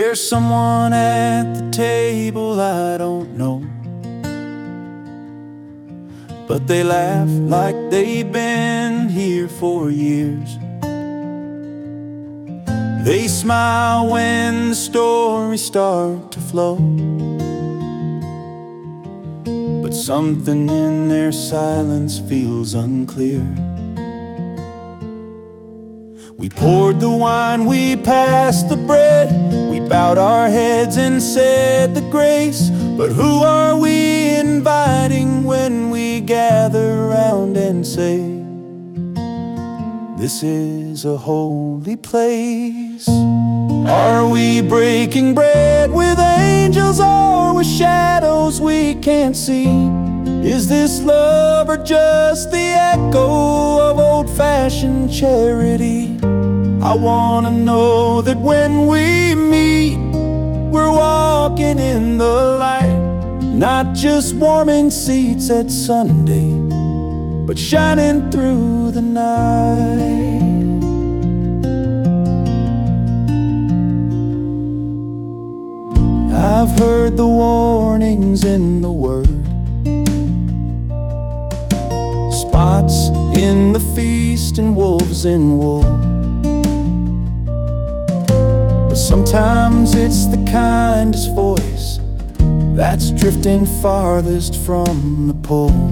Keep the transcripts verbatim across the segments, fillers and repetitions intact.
There's someone at the table I don't know, but they laugh like they've been here for years. They smile when the stories start to flow, but something in their silence feels unclear. We poured the wine, we passed the bread, we bowed our heads and said the grace. But who are we inviting when we gather round and say, this is a holy place? Are we breaking bread with angels or with shadows we can't see? Is this love or just the echo of old-fashioned charity? I wanna know that when we meet, we're walking in the light, not just warming seats at Sunday, but shining through the night. I've heard the warnings in the Word, spots in the feast and wolves in wool. But sometimes it's the kindest voice that's drifting farthest from the pole.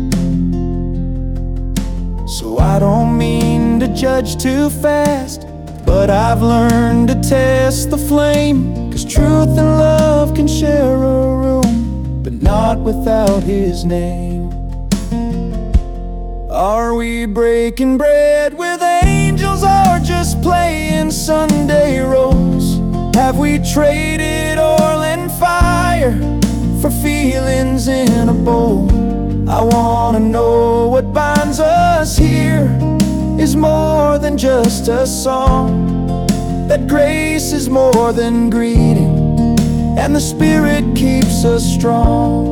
So I don't mean to judge too fast, but I've learned to test the flame, 'cause truth and love can share a room, but not without His name. Are we breaking bread with angels or just playing Sunday roles? Have we traded oil and fire for feelings in a bowl? I wanna know what binds us here is more than just a song, that grace is more than greeting, and the Spirit keeps us strong.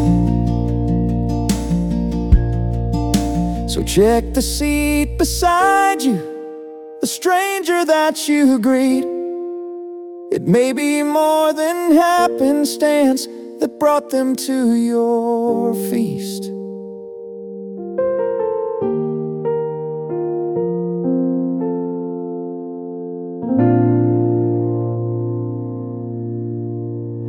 So check the seat beside you, the stranger that you greet. It may be more than happenstance that brought them to your feast.